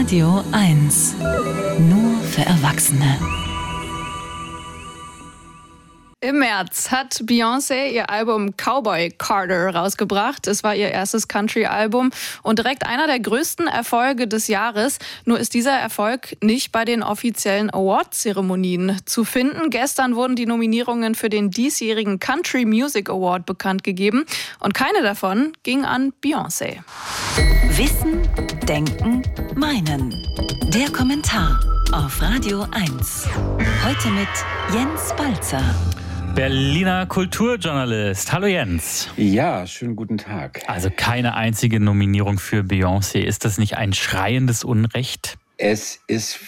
Radio 1. Nur für Erwachsene. Im März hat Beyoncé ihr Album Cowboy Carter rausgebracht. Es war ihr erstes Country-Album und direkt einer der größten Erfolge des Jahres. Nur ist dieser Erfolg nicht bei den offiziellen Award-Zeremonien zu finden. Gestern wurden die Nominierungen für den diesjährigen Country Music Award bekannt gegeben und keine davon ging an Beyoncé. Wissen, Denken, Meinen. Der Kommentar auf Radio 1. Heute mit Jens Balzer. Berliner Kulturjournalist. Hallo Jens. Ja, schönen guten Tag. Also keine einzige Nominierung für Beyoncé. Ist das nicht ein schreiendes Unrecht? Es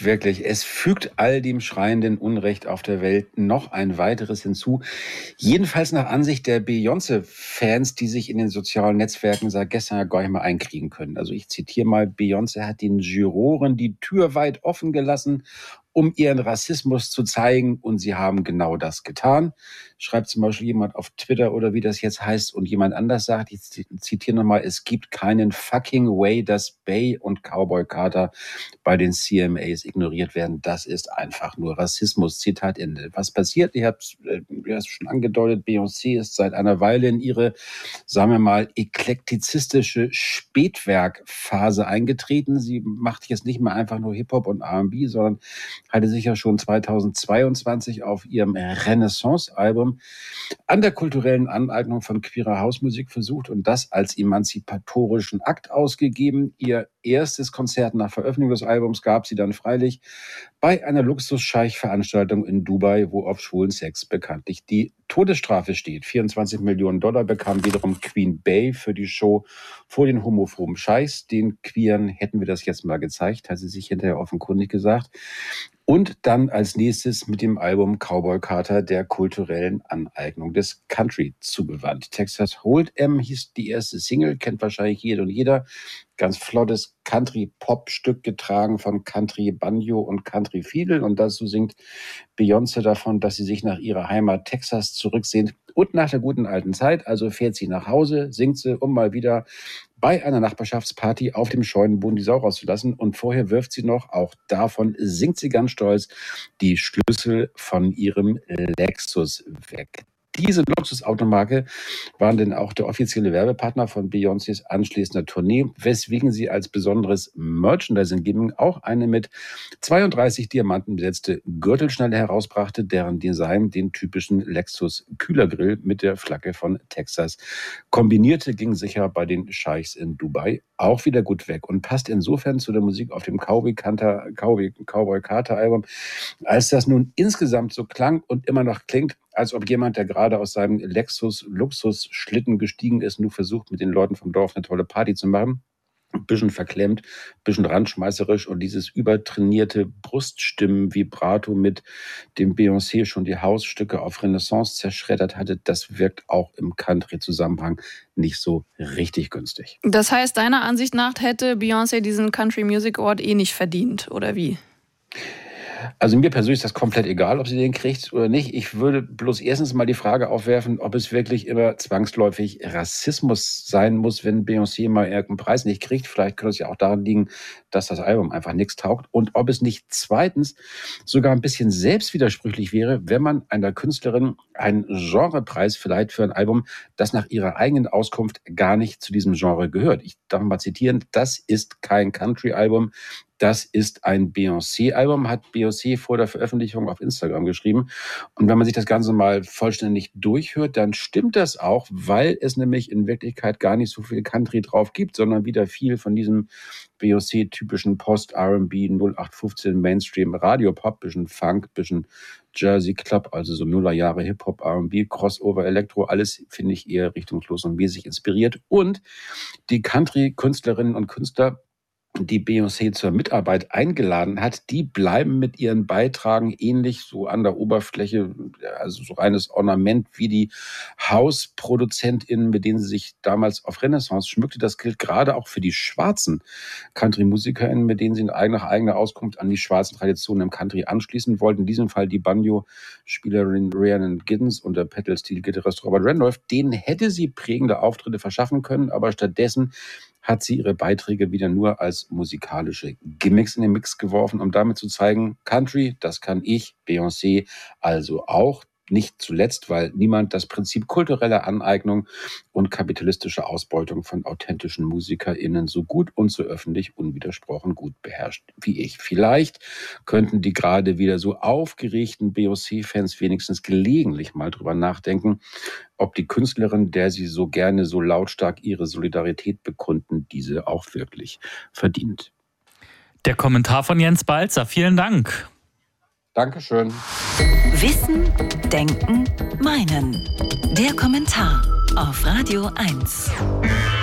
fügt all dem schreienden Unrecht auf der Welt noch ein weiteres hinzu. Jedenfalls nach Ansicht der Beyoncé-Fans, die sich in den sozialen Netzwerken seit gestern ja gar nicht mehr einkriegen können. Also ich zitiere mal, Beyoncé hat den Juroren die Tür weit offen gelassen, um ihren Rassismus zu zeigen, und sie haben genau das getan. Schreibt zum Beispiel jemand auf Twitter oder wie das jetzt heißt, und jemand anders sagt, ich zitiere nochmal, es gibt keinen fucking way, dass Bey und Cowboy Carter bei den CMAs ignoriert werden. Das ist einfach nur Rassismus. Zitat Ende. Was passiert? Ihr habt es schon angedeutet, Beyoncé ist seit einer Weile in ihre, sagen wir mal, eklektizistische Spätwerkphase eingetreten. Sie macht jetzt nicht mehr einfach nur Hip-Hop und R&B, sondern hatte sich ja schon 2022 auf ihrem Renaissance-Album an der kulturellen Aneignung von queerer Hausmusik versucht und das als emanzipatorischen Akt ausgegeben. Ihr erstes Konzert nach Veröffentlichung des Albums gab sie dann freilich bei einer Luxus-Scheich-Veranstaltung in Dubai, wo auf schwulen Sex bekanntlich die Todesstrafe steht. 24 Millionen Dollar bekam wiederum Queen Bey für die Show vor den homophoben Scheichs. Den Queeren hätten wir das jetzt mal gezeigt, hat sie sich hinterher offenkundig gesagt. Und dann als nächstes mit dem Album Cowboy Carter der kulturellen Aneignung des Country zugewandt. Texas Hold'em hieß die erste Single, kennt wahrscheinlich jede und jeder. Ganz flottes Country-Pop-Stück, getragen von Country Banjo und Country Fiedel. Und dazu singt Beyoncé davon, dass sie sich nach ihrer Heimat Texas zurücksehnt und nach der guten alten Zeit. Also fährt sie nach Hause, singt sie, um mal wieder bei einer Nachbarschaftsparty auf dem Scheunenboden die Sau rauszulassen. Und vorher wirft sie noch, auch davon singt sie ganz stolz, die Schlüssel von ihrem Lexus weg. Diese Luxusautomarke waren denn auch der offizielle Werbepartner von Beyoncés anschließender Tournee, weswegen sie als besonderes Merchandising-Gimmick auch eine mit 32 Diamanten besetzte Gürtelschnalle herausbrachte, deren Design den typischen Lexus-Kühlergrill mit der Flagge von Texas kombinierte. Ging sicher bei den Scheichs in Dubai auch wieder gut weg und passt insofern zu der Musik auf dem Cowboy Carter Album, als das nun insgesamt so klang und immer noch klingt, als ob jemand, der gerade aus seinem Lexus-Luxus-Schlitten gestiegen ist, nur versucht, mit den Leuten vom Dorf eine tolle Party zu machen. Ein bisschen verklemmt, ein bisschen randschmeißerisch, und dieses übertrainierte Bruststimmen-Vibrato, mit dem Beyoncé schon die Hausstücke auf Renaissance zerschreddert hatte, das wirkt auch im Country-Zusammenhang nicht so richtig günstig. Das heißt, deiner Ansicht nach hätte Beyoncé diesen Country Music Award nicht verdient, oder wie? Also mir persönlich ist das komplett egal, ob sie den kriegt oder nicht. Ich würde bloß erstens mal die Frage aufwerfen, ob es wirklich immer zwangsläufig Rassismus sein muss, wenn Beyoncé mal irgendeinen Preis nicht kriegt. Vielleicht könnte es ja auch daran liegen, dass das Album einfach nichts taugt. Und ob es nicht zweitens sogar ein bisschen selbstwidersprüchlich wäre, wenn man einer Künstlerin einen Genrepreis verleiht für ein Album, das nach ihrer eigenen Auskunft gar nicht zu diesem Genre gehört. Ich darf mal zitieren, das ist kein Country-Album. Das ist ein Beyoncé-Album, hat Beyoncé vor der Veröffentlichung auf Instagram geschrieben. Und wenn man sich das Ganze mal vollständig durchhört, dann stimmt das auch, weil es nämlich in Wirklichkeit gar nicht so viel Country drauf gibt, sondern wieder viel von diesem Beyoncé-typischen Post-R&B 0815 Mainstream-Radio-Pop, bisschen Funk, bisschen Jersey Club, also so Nullerjahre Hip-Hop, R&B, Crossover, Elektro, alles finde ich eher richtungslos und mäßig inspiriert. Und die Country-Künstlerinnen und Künstler, die Beyoncé zur Mitarbeit eingeladen hat, die bleiben mit ihren Beitragen ähnlich so an der Oberfläche, also so reines Ornament wie die HausproduzentInnen, mit denen sie sich damals auf Renaissance schmückte. Das gilt gerade auch für die schwarzen Country-MusikerInnen, mit denen sie nach eigener Auskunft an die schwarzen Traditionen im Country anschließen wollten. In diesem Fall die Banjo-Spielerin Rhiannon Giddens und der Pedal-Steel-Gitarrist Robert Randolph. Denen hätte sie prägende Auftritte verschaffen können, aber stattdessen hat sie ihre Beiträge wieder nur als musikalische Gimmicks in den Mix geworfen, um damit zu zeigen, Country, das kann ich, Beyoncé, also auch. Nicht zuletzt, weil niemand das Prinzip kultureller Aneignung und kapitalistische Ausbeutung von authentischen MusikerInnen so gut und so öffentlich unwidersprochen gut beherrscht wie ich. Vielleicht könnten die gerade wieder so aufgeregten Beyoncé-Fans wenigstens gelegentlich mal drüber nachdenken, ob die Künstlerin, der sie so gerne so lautstark ihre Solidarität bekunden, diese auch wirklich verdient. Der Kommentar von Jens Balzer. Vielen Dank. Dankeschön. Wissen, Denken, Meinen. Der Kommentar auf Radio 1.